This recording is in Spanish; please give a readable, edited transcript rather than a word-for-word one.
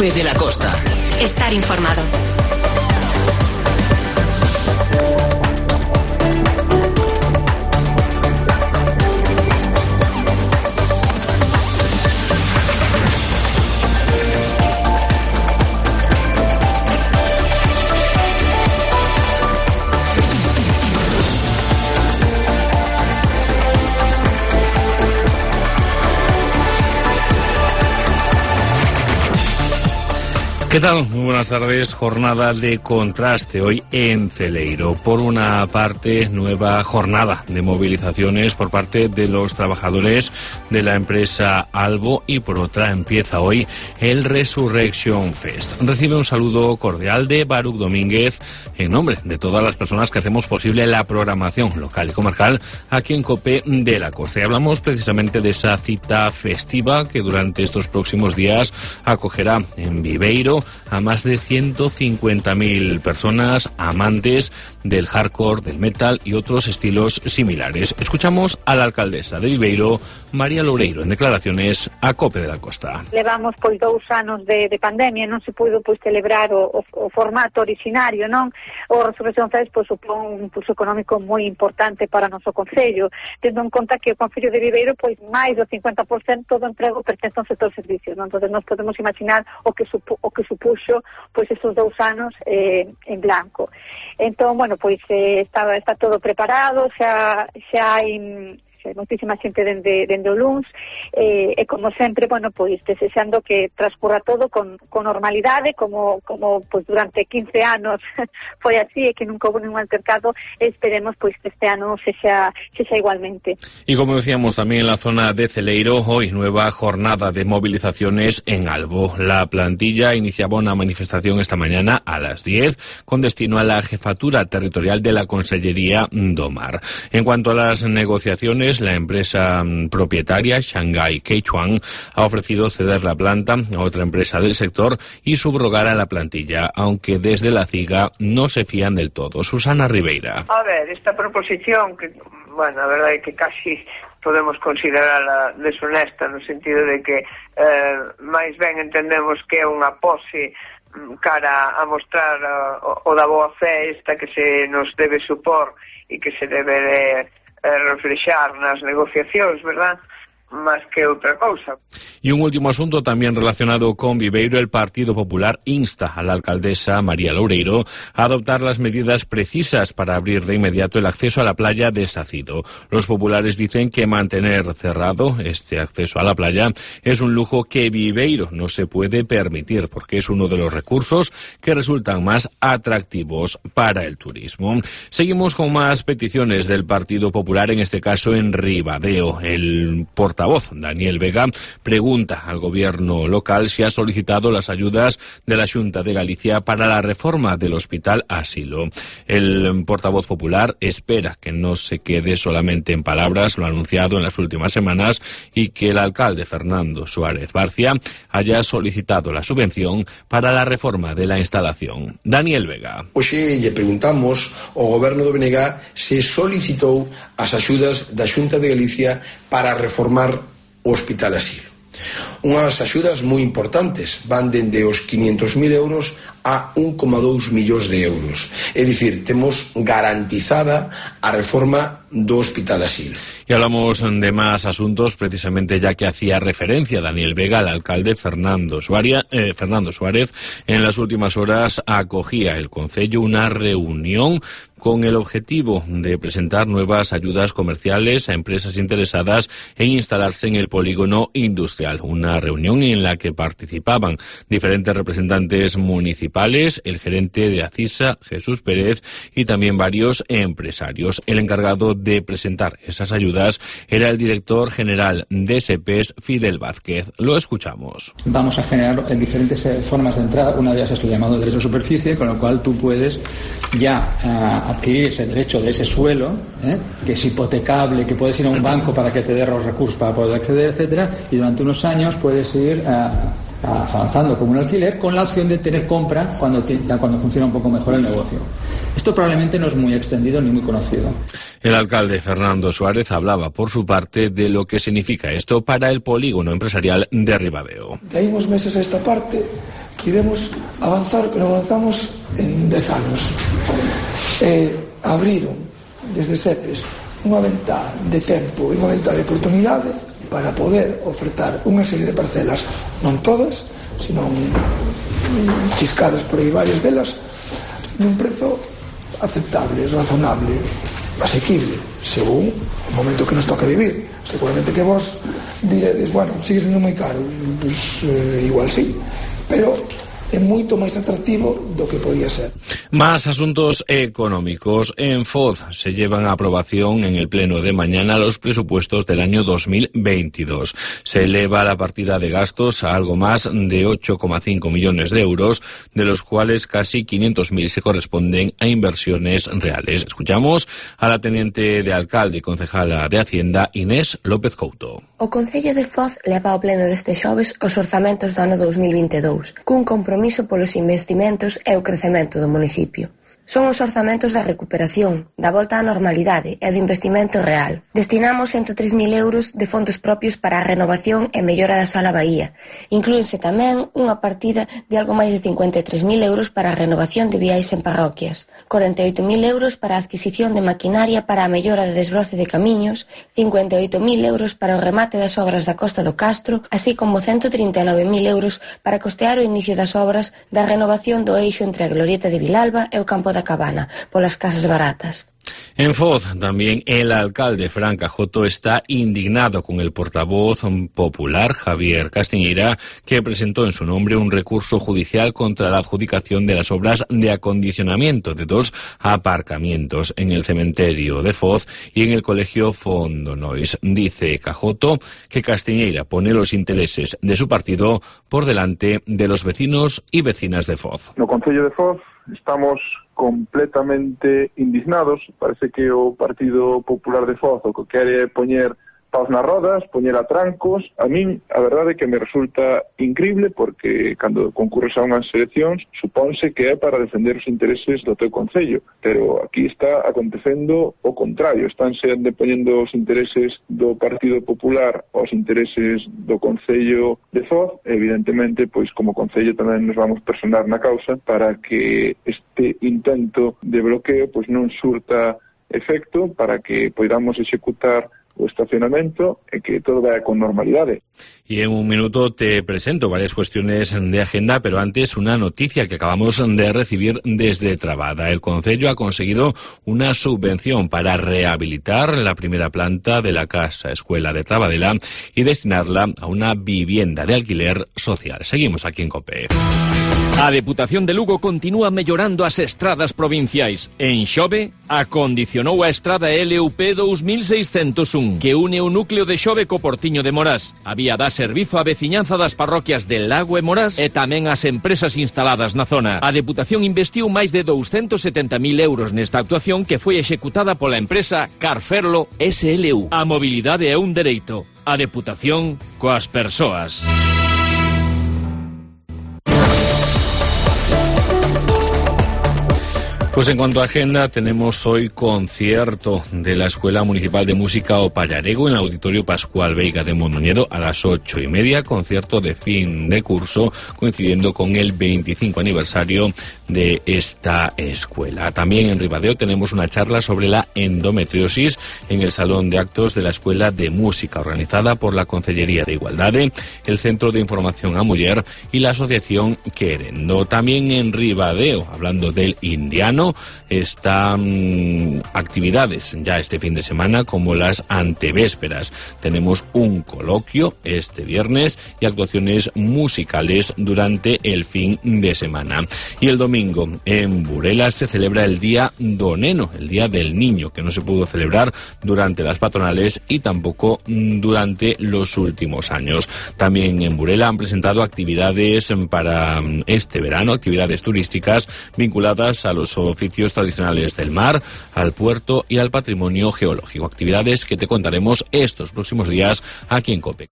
COPE de la Costa. Estar informado. ¿Qué tal? Muy buenas tardes. Jornada de contraste hoy en Celeiro. Por una parte, nueva jornada de movilizaciones por parte de los trabajadores de la empresa Albo y por otra empieza hoy el Resurrection Fest. Recibe un saludo cordial de Baruch Domínguez en nombre de todas las personas que hacemos posible la programación local y comarcal aquí en COPE de la Costa. Y hablamos precisamente de esa cita festiva que durante estos próximos días acogerá en Viveiro a más de 150.000 personas amantes del hardcore, del metal y otros estilos similares. Escuchamos a la alcaldesa de Viveiro, María Loureiro, en declaraciones a COPE de la Costa. Levamos 2 anos de pandemia, non se puido celebrar o formato originario, non? O Resurrection Fest supón un impulso económico moi importante para o noso concello, tendo en conta que o concello de Viveiro máis do 50% do emprego pertence ao sector servicios, non? Entonces nós podemos imaginar o que supuxo esos 2 anos en blanco. Entón, está todo preparado, xa hai moitísima xente dende o luns e como sempre, desexando que transcurra todo con normalidade, como durante 15 anos foi así e que nunca houve ningún altercado, e esperemos que este ano sexa igualmente. Y como decíamos también en la zona de Celeiro, hoy nueva jornada de movilizaciones en Albo. La plantilla iniciaba una manifestación esta mañana a las 10 con destino a la jefatura territorial de la Consellería do Mar. En cuanto a las negociaciones, la empresa propietaria, Shanghai Keichuan, ha ofrecido ceder la planta a otra empresa del sector y subrogar a la plantilla, aunque desde la CIGA no se fían del todo. Susana Ribeira. A ver, esta proposición, que, a verdade é que casi podemos considerarla deshonesta no sentido de que máis ben entendemos que é unha pose cara a mostrar o da boa fe esta que se nos debe supor e que se debe reflexar nas negociacións, verdad? Más que otra cosa. Y un último asunto también relacionado con Viveiro. El Partido Popular insta a la alcaldesa María Loureiro a adoptar las medidas precisas para abrir de inmediato el acceso a la playa de Sacido. Los populares dicen que mantener cerrado este acceso a la playa es un lujo que Viveiro no se puede permitir porque es uno de los recursos que resultan más atractivos para el turismo. Seguimos con más peticiones del Partido Popular, en este caso en Ribadeo. El portavoz Daniel Vega pregunta al gobierno local si ha solicitado las ayudas de la Xunta de Galicia para la reforma del Hospital Asilo. El portavoz popular espera que no se quede solamente en palabras, lo ha anunciado en las últimas semanas, y que el alcalde Fernando Suárez Barcia haya solicitado la subvención para la reforma de la instalación. Daniel Vega. Hoxe lle preguntamos ao goberno do BNG se solicitou as axudas da Xunta de Galicia para reformar o Hospital Asilo. Unhas axudas moi importantes, van dende os 500.000 euros a 1,2 millóns de euros. É dicir, temos garantizada a reforma do Hospital Asilo. Y hablamos de más asuntos, precisamente ya que hacía referencia Daniel Vega al alcalde Fernando Suárez. En las últimas horas acogía el concello una reunión con el objetivo de presentar nuevas ayudas comerciales a empresas interesadas en instalarse en el polígono industrial. Una reunión en la que participaban diferentes representantes municipales, el gerente de Acisa, Jesús Pérez, y también varios empresarios. El encargado de presentar esas ayudas era el director general de SEPES, Fidel Vázquez. Lo escuchamos. Vamos a generar diferentes formas de entrada. Una de ellas es lo llamado derecho de superficie, con lo cual tú puedes ya adquirir ese derecho de ese suelo, que es hipotecable, que puedes ir a un banco para que te dé los recursos para poder acceder, etcétera, y durante unos años puedes ir avanzando como un alquiler con la opción de tener compra cuando funciona un poco mejor el negocio. Esto probablemente no es muy extendido ni muy conocido. El alcalde Fernando Suárez hablaba por su parte de lo que significa esto para el polígono empresarial de Ribadeo. De aí uns meses a esta parte Queremos avanzar, pero avanzamos en 10 anos. Abriron desde CEPES unha ventá de tempo e unha ventá de oportunidade para poder ofertar unha serie de parcelas, non todas, sino chiscadas por aí varias delas, nun prezo aceptable, razonable, asequible, según o momento que nos toca vivir. Seguramente que vos diredes, bueno, sigue sendo moi caro, pues igual sí, pero é moito máis atractivo do que podía ser. Más asuntos económicos. En Foz se llevan a aprobación en el pleno de mañana los presupuestos del año 2022. Se eleva la partida de gastos a algo más de 8,5 millones de euros, de los cuales casi 500.000 se corresponden a inversiones reales. Escuchamos a la teniente de alcalde y concejala de Hacienda, Inés López Couto. O Concello de Foz leva ao pleno deste xoves os orzamentos do ano 2022, cun compromiso polos investimentos e o crecemento do municipio. Son os orzamentos da recuperación, da volta á normalidade e do investimento real. Destinamos 103.000 euros de fondos propios para a renovación e mellora da Sala Bahía. Inclúense tamén unha partida de algo máis de 53.000 euros para a renovación de viais en parroquias, 48.000 euros para a adquisición de maquinaria para a mellora de desbroce de camiños, 58.000 euros para o remate das obras da Costa do Castro, así como 139.000 euros para costear o inicio das obras da renovación do eixo entre a Glorieta de Vilalba e o Campo da Cabana, polas casas baratas. En Foz, también el alcalde Fran Cajoto está indignado con el portavoz popular Javier Castiñeira, que presentó en su nombre un recurso judicial contra la adjudicación de las obras de acondicionamiento de 2 aparcamientos en el cementerio de Foz y en el colegio Fondonois. Dice Cajoto que Castiñeira pone los intereses de su partido por delante de los vecinos y vecinas de Foz. No Concello de Foz estamos completamente indignados. Parece que o Partido Popular de Foz o que quere poñer paus nas rodas, poñer a trancos. A min, a verdade é que me resulta increíble, porque cando concurres a unhas eleccións supónse que é para defender os intereses do teu concello, pero aquí está acontecendo o contrario. Estánse antepoñendo os intereses do Partido Popular aos intereses do concello de Foz. Evidentemente, pois como concello tamén nos vamos personar na causa para que este intento de bloqueo pois non surta efecto, para que podamos executar o estacionamento e que todo vaya con normalidade. Y en un minuto te presento varias cuestiones de agenda, pero antes una noticia que acabamos de recibir desde Trabada. El Concello ha conseguido una subvención para rehabilitar la primera planta de la Casa Escuela de Trabadela y destinarla a una vivienda de alquiler social. Seguimos aquí en COPE. A Deputación de Lugo continúa mellorando as estradas provinciais. En Xove, acondicionou a estrada LUP 2601, que une o núcleo de Xove co Portiño de Morás. A vía dá servizo á veciñanza das parroquias de Lago e Morás e tamén ás empresas instaladas na zona. A Deputación investiu máis de 270.000 euros nesta actuación que foi executada pola empresa Carferlo SLU. A mobilidade é un dereito. A Deputación coas persoas. Pues en cuanto a agenda, tenemos hoy concierto de la Escuela Municipal de Música O Pallarego en el Auditorio Pascual Veiga de Mondoñedo a las 8:30, concierto de fin de curso coincidiendo con el 25 aniversario de esta escuela. También en Ribadeo tenemos una charla sobre la endometriosis en el Salón de Actos de la Escuela de Música, organizada por la Concellería de Igualdade, el Centro de Información a Muller y la Asociación Querendo. También en Ribadeo, hablando del indiano, están actividades ya este fin de semana como las antevéspera. Tenemos un coloquio este viernes y actuaciones musicales durante el fin de semana. Y el domingo en Burela se celebra el Día do Neno, el Día del Niño, que no se pudo celebrar durante las patronales y tampoco durante los últimos años. También en Burela han presentado actividades para este verano, actividades turísticas vinculadas a los oficios tradicionales del mar, al puerto y al patrimonio geológico. Actividades que te contaremos estos próximos días aquí en COPE.